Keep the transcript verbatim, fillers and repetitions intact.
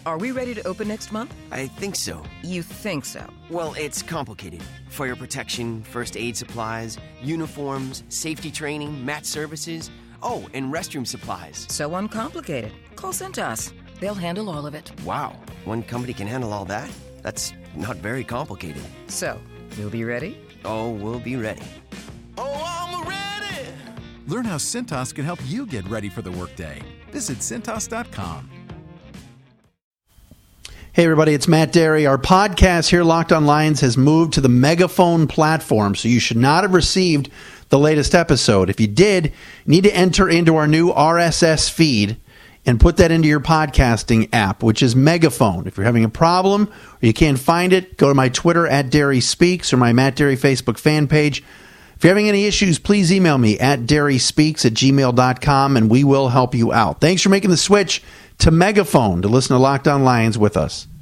Are we ready to open next month? I think so. You think so? Well, it's complicated. Fire protection, first aid supplies, uniforms, safety training, mat services. Oh, and restroom supplies. So uncomplicated. Call Cintas. They'll handle all of it. Wow, one company can handle all that? That's not very complicated. So, you'll be ready? Oh, we'll be ready. Oh, I'm ready! Learn how Cintas can help you get ready for the workday. Visit Cintas dot com. Hey, everybody, it's Matt Derry. Our podcast here, Locked on Lions, has moved to the Megaphone platform, so you should not have received the latest episode. If you did, you need to enter into our new R S S feed and put that into your podcasting app, which is Megaphone. If you're having a problem or you can't find it, go to my Twitter, at Derry Speaks, or my Matt Derry Facebook fan page. If you're having any issues, please email me at derry speaks at gmail dot com, and we will help you out. Thanks for making the switch to Megaphone to listen to Locked on Lions with us.